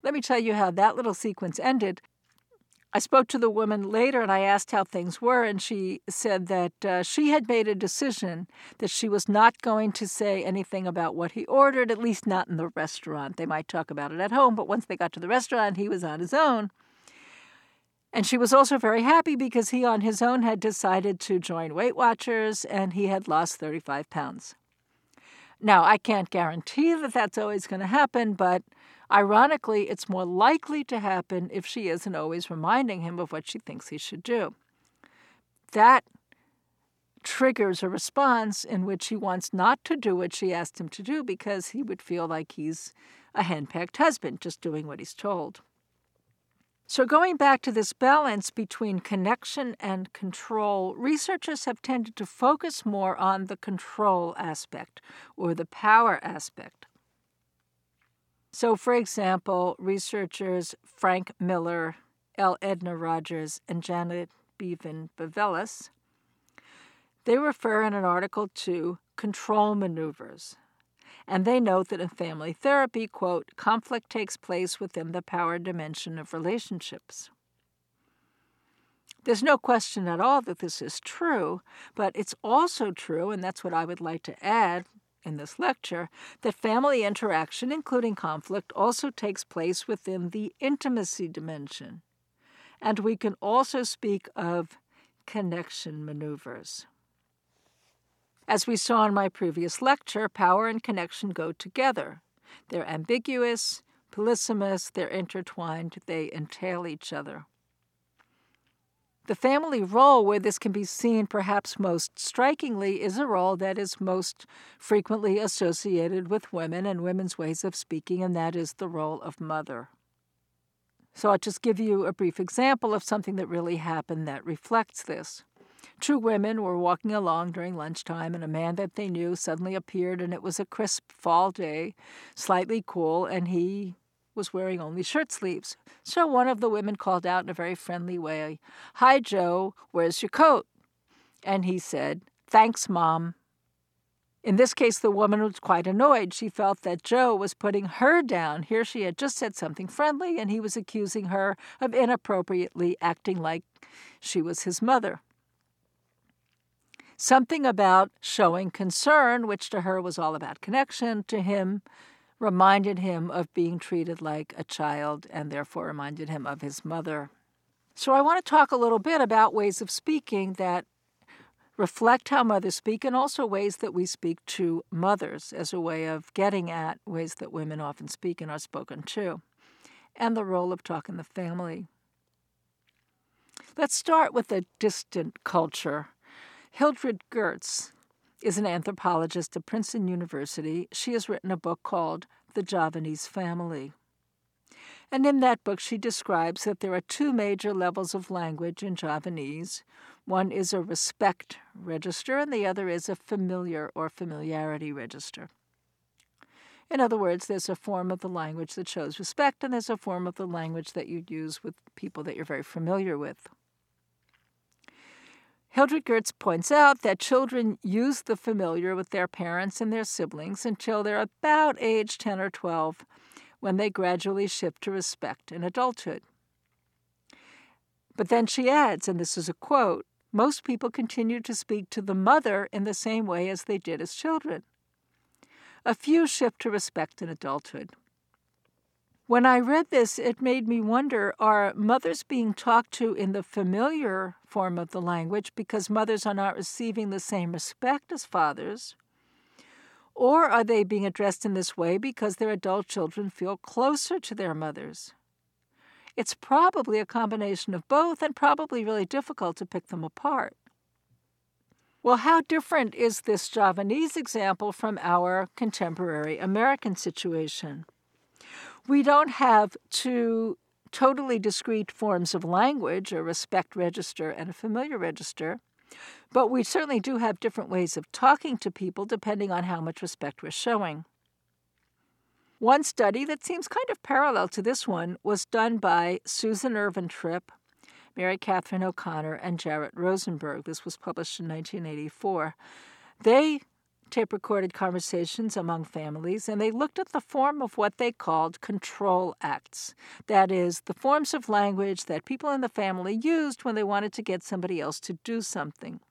let me tell you how that little sequence ended. I spoke to the woman later and I asked how things were, and she said that she had made a decision that she was not going to say anything about what he ordered, at least not in the restaurant. They might talk about it at home, but once they got to the restaurant, he was on his own. And she was also very happy because he on his own had decided to join Weight Watchers and he had lost 35 pounds. Now, I can't guarantee that that's always going to happen, but ironically, it's more likely to happen if she isn't always reminding him of what she thinks he should do. That triggers a response in which he wants not to do what she asked him to do because he would feel like he's a henpecked husband, just doing what he's told. So going back to this balance between connection and control, researchers have tended to focus more on the control aspect or the power aspect. So, for example, researchers Frank Miller, L. Edna Rogers, and Janet Bevan-Bavelis, they refer in an article to control maneuvers. And they note that in family therapy, quote, conflict takes place within the power dimension of relationships. There's no question at all that this is true, but it's also true, and that's what I would like to add in this lecture, that family interaction, including conflict, also takes place within the intimacy dimension. And we can also speak of connection maneuvers. As we saw in my previous lecture, power and connection go together. They're ambiguous, polysemous, they're intertwined, they entail each other. The family role where this can be seen perhaps most strikingly is a role that is most frequently associated with women and women's ways of speaking, and that is the role of mother. So I'll just give you a brief example of something that really happened that reflects this. Two women were walking along during lunchtime, and a man that they knew suddenly appeared, and it was a crisp fall day, slightly cool, and he was wearing only shirt sleeves. So one of the women called out in a very friendly way, "Hi, Joe, where's your coat?" And he said, "Thanks, Mom." In this case, the woman was quite annoyed. She felt that Joe was putting her down. Here she had just said something friendly, and he was accusing her of inappropriately acting like she was his mother. Something about showing concern, which to her was all about connection, to him reminded him of being treated like a child and therefore reminded him of his mother. So I want to talk a little bit about ways of speaking that reflect how mothers speak and also ways that we speak to mothers as a way of getting at ways that women often speak and are spoken to, and the role of talk in the family. Let's start with a distant culture. Hildred Geertz is an anthropologist at Princeton University. She has written a book called The Javanese Family. And in that book, she describes that there are two major levels of language in Javanese. One is a respect register, and the other is a familiar or familiarity register. In other words, there's a form of the language that shows respect, and there's a form of the language that you use with people that you're very familiar with. Hildred Geertz points out that children use the familiar with their parents and their siblings until they're about age 10 or 12, when they gradually shift to respect in adulthood. But then she adds, and this is a quote, "Most people continue to speak to the mother in the same way as they did as children. A few shift to respect in adulthood." When I read this, it made me wonder, are mothers being talked to in the familiar form of the language because mothers are not receiving the same respect as fathers? Or are they being addressed in this way because their adult children feel closer to their mothers? It's probably a combination of both and probably really difficult to pick them apart. Well, how different is this Javanese example from our contemporary American situation? We don't have two totally discrete forms of language, a respect register and a familiar register, but we certainly do have different ways of talking to people depending on how much respect we're showing. One study that seems kind of parallel to this one was done by Susan Irvin Tripp, Mary Catherine O'Connor, and Jarrett Rosenberg. This was published in 1984. They tape-recorded conversations among families, and they looked at the form of what they called control acts. That is, the forms of language that people in the family used when they wanted to get somebody else to do something.